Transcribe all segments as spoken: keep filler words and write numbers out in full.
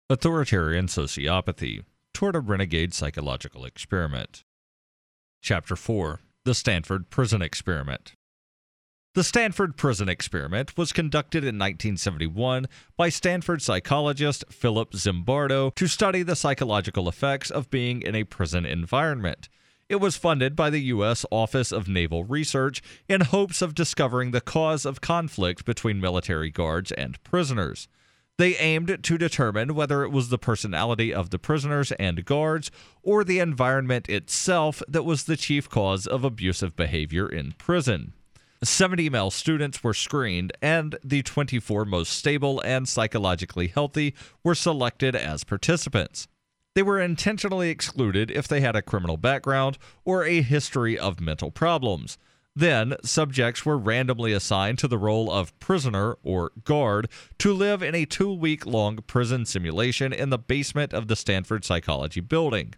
Authoritarian Sociopathy Toward a Renegade Psychological Experiment. Chapter four. The Stanford Prison Experiment. The Stanford Prison Experiment was conducted in nineteen seventy-one by Stanford psychologist Philip Zimbardo to study the psychological effects of being in a prison environment. It was funded by the U S Office of Naval Research in hopes of discovering the cause of conflict between military guards and prisoners. They aimed to determine whether it was the personality of the prisoners and guards or the environment itself that was the chief cause of abusive behavior in prison. seventy male students were screened, and the twenty-four most stable and psychologically healthy were selected as participants. They were intentionally excluded if they had a criminal background or a history of mental problems. Then, subjects were randomly assigned to the role of prisoner or guard to live in a two-week-long prison simulation in the basement of the Stanford Psychology Building.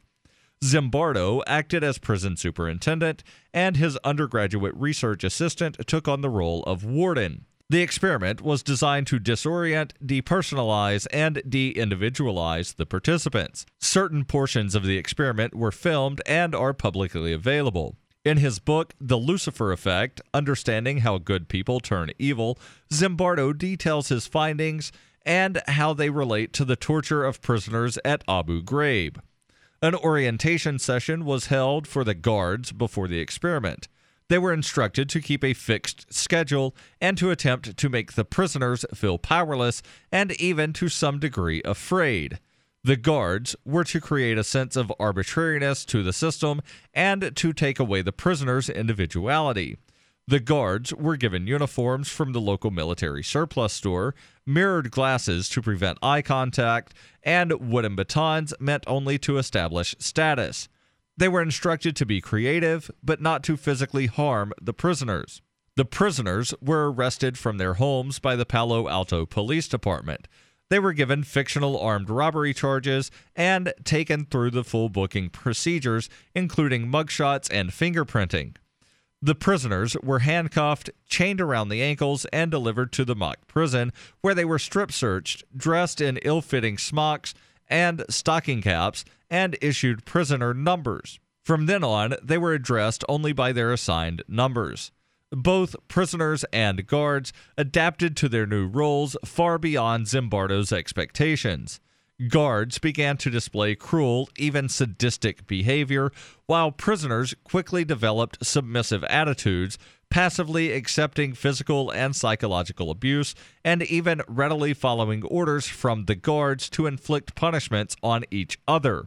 Zimbardo acted as prison superintendent, and his undergraduate research assistant took on the role of warden. The experiment was designed to disorient, depersonalize, and de-individualize the participants. Certain portions of the experiment were filmed and are publicly available. In his book, The Lucifer Effect, Understanding How Good People Turn Evil, Zimbardo details his findings and how they relate to the torture of prisoners at Abu Ghraib. An orientation session was held for the guards before the experiment. They were instructed to keep a fixed schedule and to attempt to make the prisoners feel powerless and even to some degree afraid. The guards were to create a sense of arbitrariness to the system and to take away the prisoners' individuality. The guards were given uniforms from the local military surplus store, mirrored glasses to prevent eye contact, and wooden batons meant only to establish status. They were instructed to be creative, but not to physically harm the prisoners. The prisoners were arrested from their homes by the Palo Alto Police Department. They were given fictional armed robbery charges and taken through the full booking procedures, including mugshots and fingerprinting. The prisoners were handcuffed, chained around the ankles, and delivered to the mock prison, where they were strip-searched, dressed in ill-fitting smocks and stocking caps, and issued prisoner numbers. From then on, they were addressed only by their assigned numbers. Both prisoners and guards adapted to their new roles far beyond Zimbardo's expectations. Guards began to display cruel, even sadistic behavior, while prisoners quickly developed submissive attitudes, passively accepting physical and psychological abuse, and even readily following orders from the guards to inflict punishments on each other.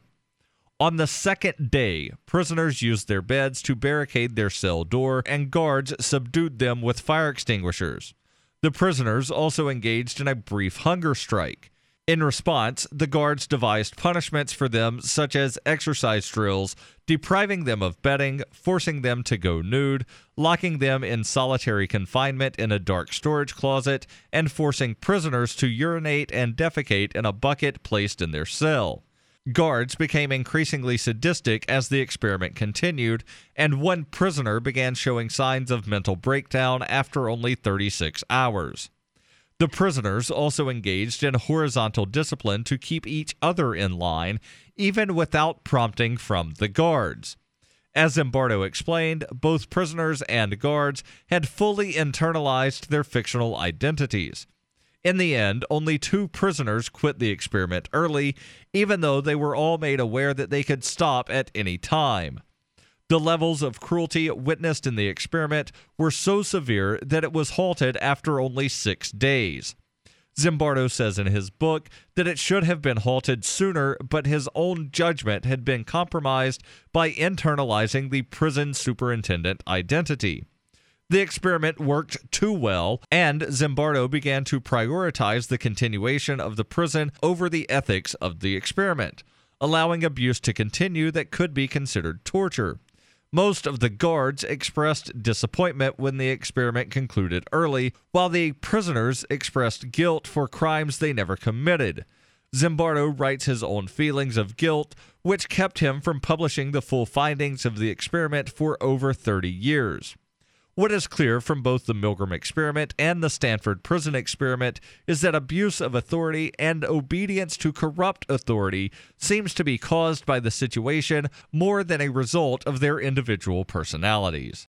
On the second day, prisoners used their beds to barricade their cell door, and guards subdued them with fire extinguishers. The prisoners also engaged in a brief hunger strike. In response, the guards devised punishments for them, such as exercise drills, depriving them of bedding, forcing them to go nude, locking them in solitary confinement in a dark storage closet, and forcing prisoners to urinate and defecate in a bucket placed in their cell. Guards became increasingly sadistic as the experiment continued, and one prisoner began showing signs of mental breakdown after only thirty-six hours. The prisoners also engaged in horizontal discipline to keep each other in line, even without prompting from the guards. As Zimbardo explained, both prisoners and guards had fully internalized their fictional identities. In the end, only two prisoners quit the experiment early, even though they were all made aware that they could stop at any time. The levels of cruelty witnessed in the experiment were so severe that it was halted after only six days. Zimbardo says in his book that it should have been halted sooner, but his own judgment had been compromised by internalizing the prison superintendent identity. The experiment worked too well, and Zimbardo began to prioritize the continuation of the prison over the ethics of the experiment, allowing abuse to continue that could be considered torture. Most of the guards expressed disappointment when the experiment concluded early, while the prisoners expressed guilt for crimes they never committed. Zimbardo writes his own feelings of guilt, which kept him from publishing the full findings of the experiment for over thirty years. What is clear from both the Milgram experiment and the Stanford Prison Experiment is that abuse of authority and obedience to corrupt authority seems to be caused by the situation more than a result of their individual personalities.